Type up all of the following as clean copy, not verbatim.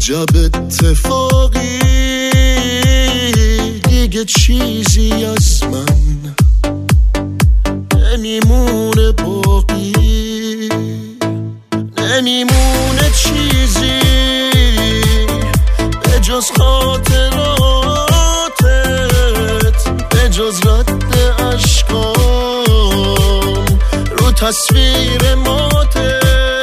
عجب اتفاقی دیگه چیزی از من نمیمونه باقی، نمیمونه چیزی به جز خاطراتت، به جز رد اشکام رو تصویر ماتت.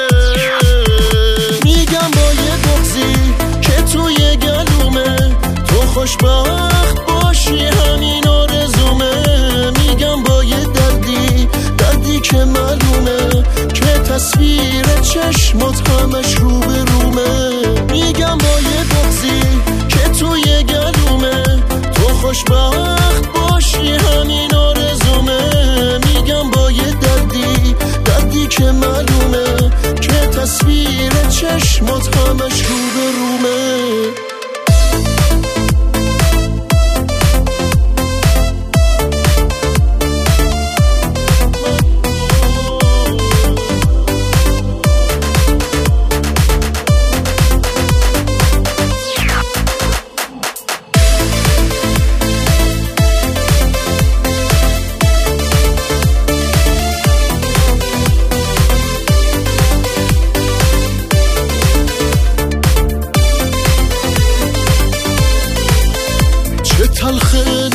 میگم با یه بغضی که توی گلومه تو خوشبخت باشی همین آرزومه. میگم با یه دردی که معلومه که تصویر چشمات همش رو به رومه. میگم با یه بغضی که توی گلومه تو خوشبخت باشی همین آرزومه. میگم با یه دردی که معلومه که تصویر چشمات همش رو به رومه. تلخه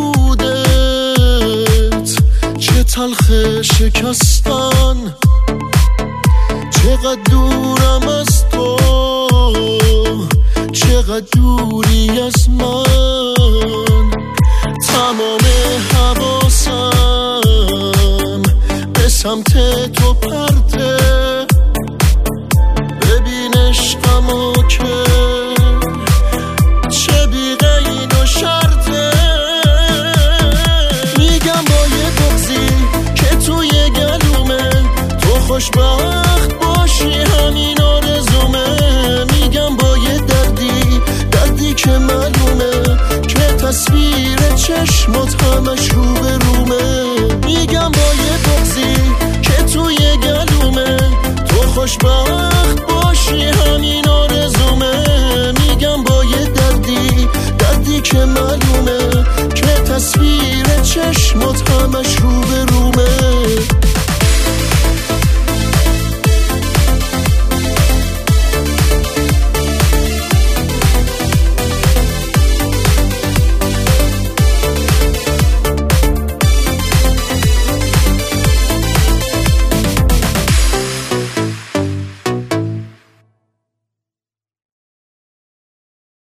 نبودت، چه تلخه شکستن، چقدر دورم از تو، چقدر دوری از من. تمام حواسم به سمت تو پرته، ببین عشقمو که چه بی قید و شرطه. میگم با یه بغضی که توی گلومه تو خوشبخت باشی همین آرزومه. میگم با یه دردی که معلومه که تصویر چشمات همش رو به رومه. میگم با یه بغضی که توی گلومه تو خوشبخت باشی همین آرزومه. میگم با یه دردی که معلومه که تصویر چشمات همش رو به